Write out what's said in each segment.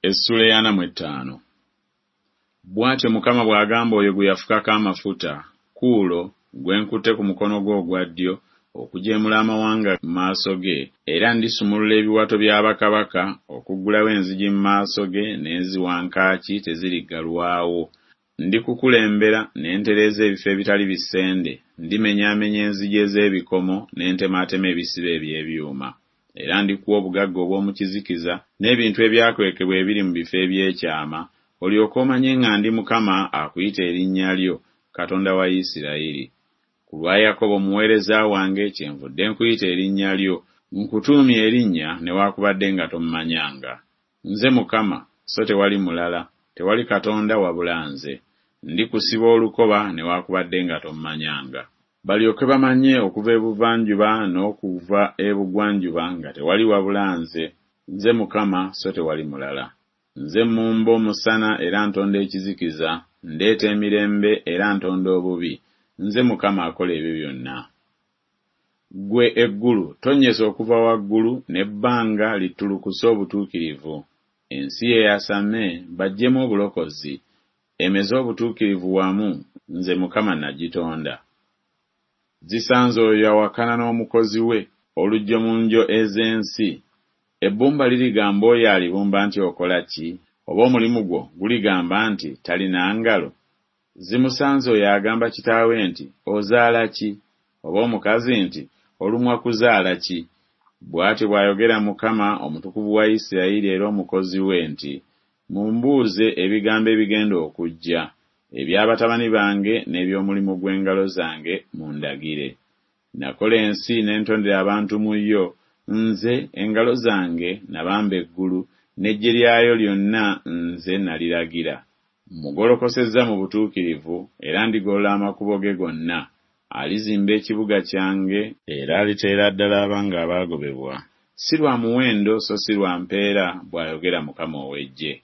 Essula ya 45. Bw'atyo Mukama bw'agamba oyo gwe yafukako amafuta, Kuulo, gwe nkutte ku mukono gwe ogwa ddyo okujeemula amawanga mu maaso ge, era ndisumulula ebiwato bya bakabaka, okuggulawo enzigi mu maaso ge, n'enziwankaaki teziriggalwawo. Ndikukulembera ne ntereeza ebifo ebitali bisende, ndimenyaamenya enzigi ez'ebikomo ne ntemaatema ebisibo eby'ebyuma. Era ndikuwa obugagga obw'omu kizikiza n'ebintu ebyakwekebwa ebiri mu bifo eby'ekyama, olyoke omanye nga ndi Mukama akuyita erinnya lyo, Katonda wa Isirayiri. Ku lwa Yakobo muweereza wange kyenvudde nkuyita erinnya lyo, nkutuumye erinnya newaakubadde nga tommanyanga. Nze Mukama, so tewali mulala, tewali Katonda wabula nze. Ndikusiba olukoba newaakubadde nga tommanyanga. Balyoke bamanye okuva ebuvanjuba n'okuva ebugwanjuba nga tewali wabula nze. Nze Mukama, so tewali mulala. Nze mmumba omusana era ntonda ekizikiza, ndeeta emirembe era ntonda obubi. Nze Mukama akola ebyo byonna. Ggwe eggulu, tonnyesa okuva waggulu, n'ebbanga littulukusa obutuukirivu. Ensi yeyasame, baggyemu obulokozi. Emeze obutuukirivu wamu, nze Mukama nagitonda. Zisanze oyo awakana n'omukozi we, oluggyo mu njo ez'ensi. Ebbumba lirigamba oyo alibumba nti okola ki? Oba omulimu gwo guligamba nti talina ngalo? Zimusanze oyo agamba kitaawe nti ozaala ki? Oba omukazi nti olumwa kuzaala ki? Bw'atyo bw'ayogera Mukama, omutukuvu wa Isirayiri era omukozi we nti, mumbuuze ebigambo ebigenda okujja, eby'abatabani bange n'eby'omulimu gw'engalo zange mundagire. Nakola ensi ne ntondera abantu mu yo, nze engalo zange nabamba eggulu, n'eggye lyayo lyonna nze naliragira. Mugolokosezza mu butuukirivu, era ndigolola amakubo ge gonna. Alizimba ekibuga kyange, era aliteera ddala abanga abaagobebwa. Si lwa muwendo so si lwa mpeera, bw'ayogera Mukama ow'Eggye.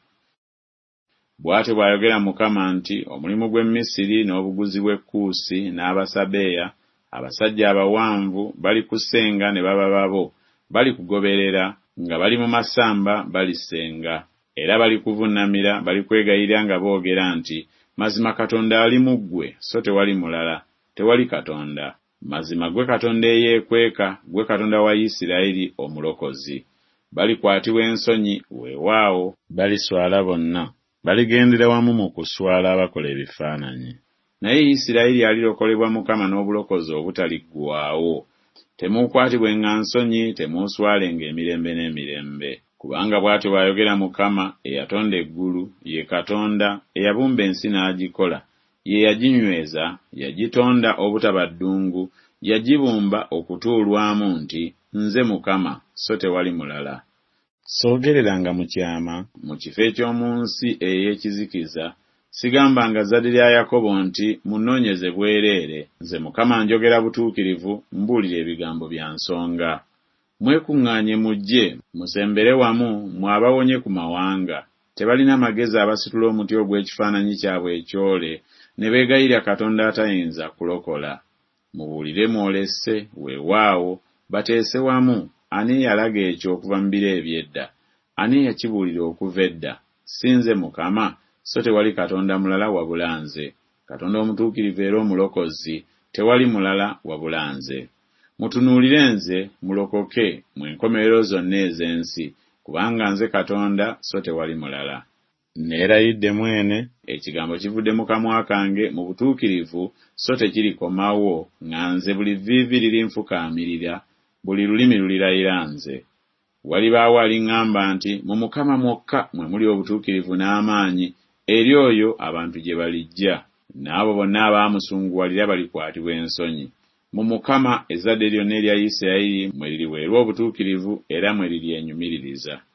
Bw'atyo bw'ayogera Mukama nti, omulimu gw'e Misiri n'obuguzi bw'e Kuusi n'Abasabeeya, abasajja abawanvu balikusenga ne baba babo, balikugoberera, nga bali mu masamba balisenga, era balikuvunnamira, balikwegayirira nga boogera nti, mazima Katonda ali mu ggwe, so tewali mulala, tewali Katonda. Mazima gwe Katonda eyeekweka, gwe Katonda wa Isirayiri omulokozi. Balikwatibwa ensonyi, weewaawo baliswala bonna. Baligendera wamu mu kuswala abakola ebifaananyi. Naye Isirayiri alirokolebwa Mukama n'obulokozi obutaliggwaawo. Temuukwatibwenga nsonyi, temuuswalenga emirembe n'emirembe. Kubanga bw'atyo bw'ayogera Mukama, eyatonda eggulu, ye Katonda, eyabumba ensi n'agikola, ye yaginyweza, yagitonda obutaba ddungu, yagibumba okutuulwamu nti, nze Mukama, so tewali mulala. Soogereranga mu kyama, mu kifo eky'omu nsi ey'ekizikiza, sigambanga zadde lya Yakobo nti munoonyeze bwereere. Nze Mukama njogera butuukirivu, mbuulira ebigambo bya nsonga. Mwekuŋŋaanye mujje, musembere wamu, mwabawonye ku mawanga. Tebalina magezi abasitula omuti ogw'ekifaananyi kyabwe ekyole, ne beegayirira Katonda atayinza kulokola. Mubuulire mwolese, weewaawo, bateese wamu. Ani yalaga ekyo okuva mu biro eby'edda? Ani yakibuulira okuva edda? Si nze Mukama, so tewali Katonda mulala wabula nze. Katonda omutuukirivu era omulokozi, tewali mulala wabula nze. Mutunuulire nze, mulokoke, mu enkomerero zonna ez'ensi, kubanga nze Katonda, so tewali mulala. Neerayidde mwene, ekigambo kivudde mu kamwa kange mu butuukirivu, so tekirikomawo, nga nze buli vviivi lirinfukaamirira, buli lulimi lulirayira nze. Walibaawo aliŋŋamba nti, mu Mukama mwokka mwe muli obutuukirivu n'amaanyi, eri oyo abantu gye balijja, n'abo bonna abaamusunguwalira balikwatibwa ensonyi. Mu Mukama ezzadde lyonna erya Isirayiri mwe liriweerwa obutuukirivu era mwe liryenyumiririza.